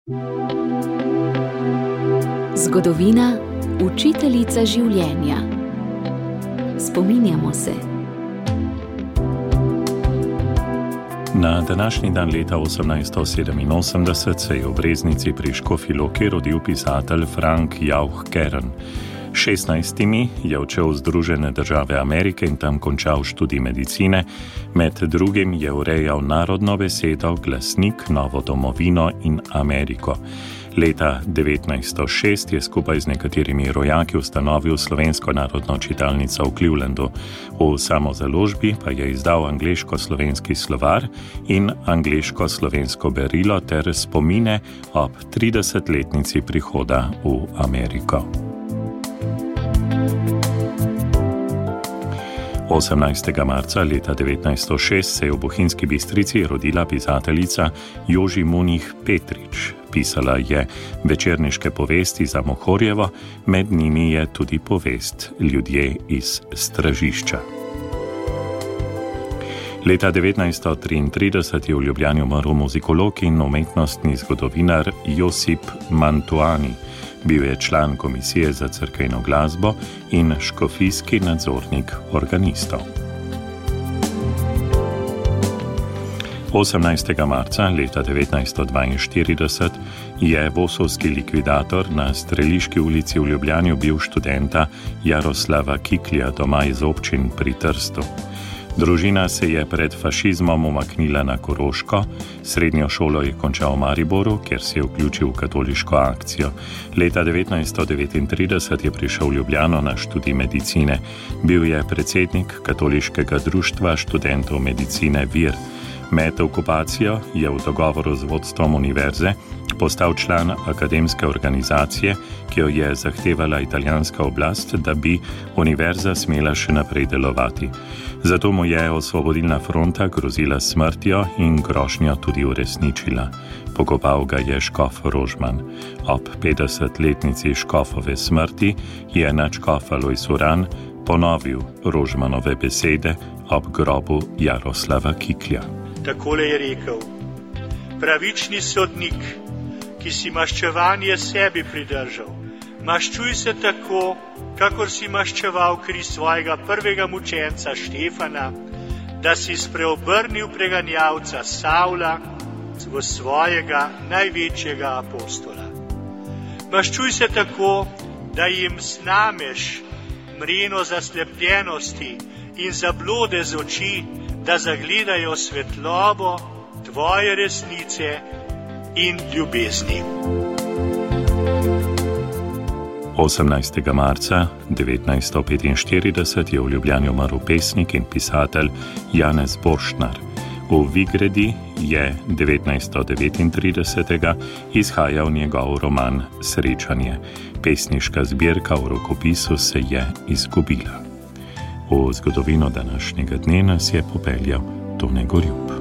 Zgodovina, učiteljica življenja. Spominjamo se. Na današnji dan leta 1887 se je v Breznici pri Škofji Loki rodil pisatelj Frank Jauch Kern. 16 je odšel v Združene države Amerike in tam končal študij medicine. Med drugim je urejal narodno besedo, glasnik, Novo domovino in Ameriko. Leta 1906 je skupaj z nekaterimi rojaki ustanovil Slovensko narodno čitalnico v Clevelandu. V samozaložbi pa je izdal angleško-slovenski slovar in angleško-slovensko berilo ter spomine ob 30-letnici prihoda v Ameriko. 18. marca leta 1906 se je v Bohinjski Bistrici rodila pisateljica Joži Munih Petrič. Pisala je večerniške povesti za Mohorjevo, med njimi je tudi povest Ljudje iz Stražišča. Leta 1933 je v Ljubljani umrl muzikolog in umetnostni zgodovinar Josip Mantuani. Bil je član Komisije za cerkveno glasbo in škofijski nadzornik organistov. 18. marca leta 1942 je vosovski likvidator na Streliški ulici v Ljubljani ubil študenta Jaroslava Kiklja doma iz občin pri Trstu. Družina se je pred fašizmom umaknila na Koroško, srednjo šolo je končal v Mariboru, kjer se je vključil v katoliško akcijo. Leta 1939 je prišel v Ljubljano na študij medicine. Bil je predsednik katoliškega društva študentov medicine Vir. Med okupacijo je v dogovoru z vodstvom univerze postal član akademske organizacije, ki jo je zahtevala italijanska oblast, da bi univerza smela še naprej delovati. Zato mu je Osvobodilna fronta grozila smrtjo in grožnjo tudi uresničila. Pokopal ga je škof Rožman. Ob 50-letnici škofove smrti je nadškof Alojz Uran ponovil Rožmanove besede ob grobu Jaroslava Kiklja. Takole je rekel: pravični sodnik, ki si maščevanje sebi pridržal, maščuj se tako, kakor si maščeval kri svojega prvega mučenca Štefana, da si spreobrnil preganjavca Savla v svojega največjega apostola. Maščuj se tako, da jim snameš mreno zaslepljenosti in zablode z oči, da zagledajo svetlobo tvoje resnice in ljubezni. 18. marca 1945 je v Ljubljani umrl pesnik in pisatelj Janez Borštnar. V Vigredi je 1939. izhajal njegov roman Srečanje. Pesniška zbirka v rokopisu se je izgubila. V zgodovino današnjega dne nas je popeljal Tone Gorjup.